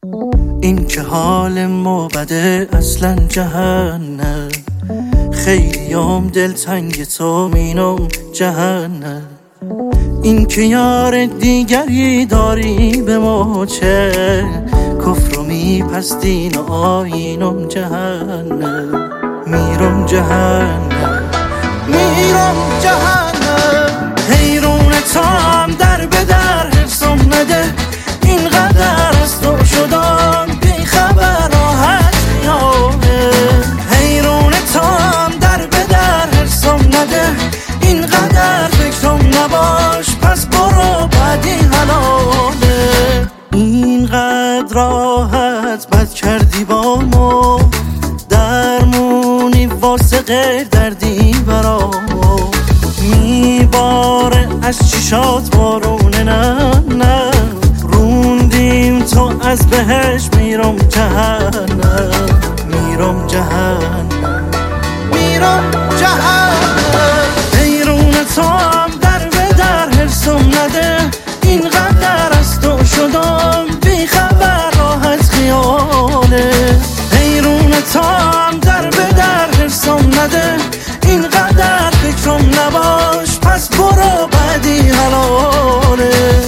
این که حال ما بده اصلا جهنم، خیلیام دلتنگ تو مینم جهنم. این که یار دیگری داری به ما چه، کفر و میپستین و آینم جهنم. میرم جهنم، میرم جهنم. حیرون تام در به در حفظم نده، اینقدر از تو شدم بی خبر راحت میامه. حیرون تام در به در حفظم نده، اینقدر فکرم نباش پس برو بعدی حلاله. اینقدر راحت بد کردی با ما، درمونی واسه غیر دردی برامو. میباره از چشات بارونه، نه نه روندیم تو از بهش. میرم جهنم، میرم جهنم، میرم جهنم. حیرون تو هم در به در حرسم نده، اینقدر از تو شدم بی خبر راحت خیاله. حیرون تو هم در به در حرسم نده، اینقدر فکرم نباش پس برو بعدی حلاله.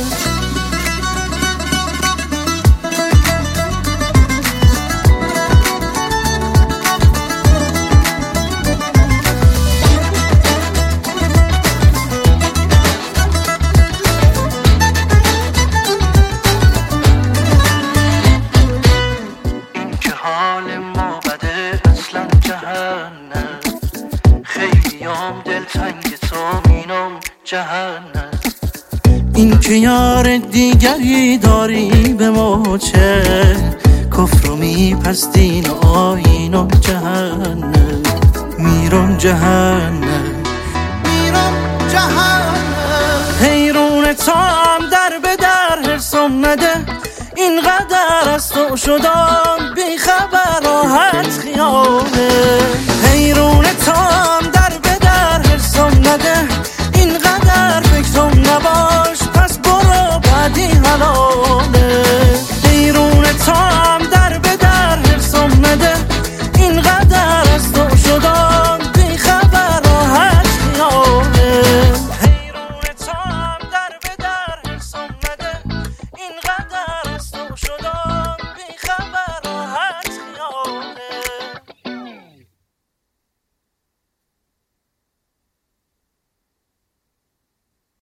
حال ما بده اصلا جهنم، خیلیام دلتنگ تو مینم جهنم. این که یار دیگری داری به ما چه، کفر و میپستین و آینم جهنم. میرم جهنم، میرم جهنم. حیرون تو هم در به در حرسم نده، اینقدر از تو شدم بی خبر راحت خیاله. حیرون تو هم